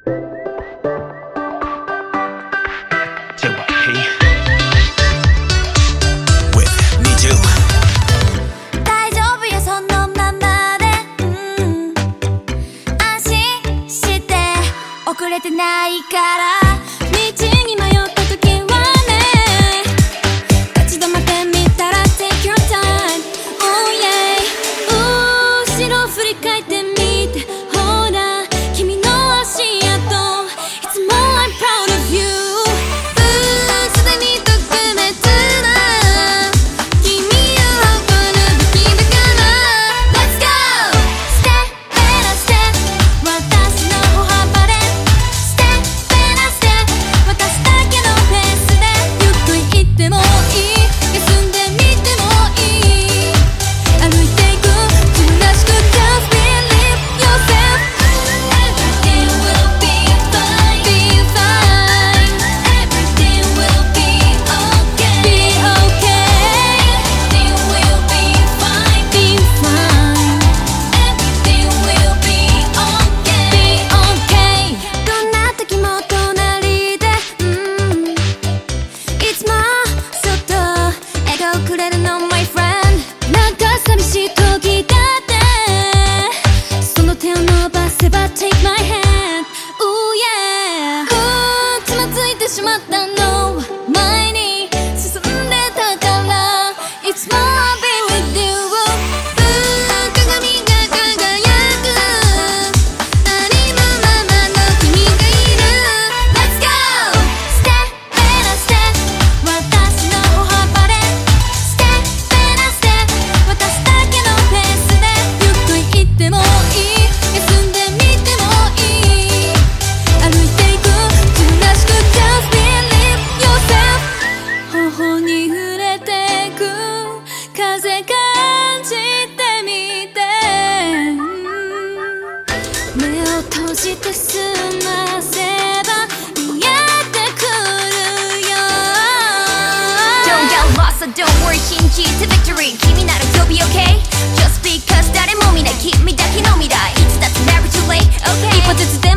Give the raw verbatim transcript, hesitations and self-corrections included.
大丈夫よそのままで、うん、安心して遅れてないから道に迷った時はね立ち止まってみたら Take your time Oh yeah 後ろ振り返ってみてほら君の足跡いつも I'm proud of youすでに特別な君を誇るべきだから Let's go Step and a step 私の歩幅で Step and a step 私だけのペースでゆっくり行ってもいい休んでみてもいい歩いていく自分らしく Just believe yourself Everything will be fine Be fine Everything will be okay Be okay Everything will be fine Be fine Everything will be okay Be okay どんな時も隣で、うん、いつもそっと笑顔くれるの My friend なんか寂しい時だってその手を伸ばせば Take my hand Ooh yeah うんつまずいてしまったの前に進んでたからいつも I'll be with you うん鏡が輝くありのままの君がいる Let's go Step and a step 私の歩幅で Step and a step 私だけのペースでゆっくり行ってもいい休んでみてもいい歩いていく自分らしく Just believe yourself 頬に触れてく風感じてみて目を閉じて済ませば見えてくるよ Don't get lost, so don't worry 信じて victory 君なら you'll be okay Just because 誰も見ない君だけの未来いつだって never too late Okay 一歩ずつで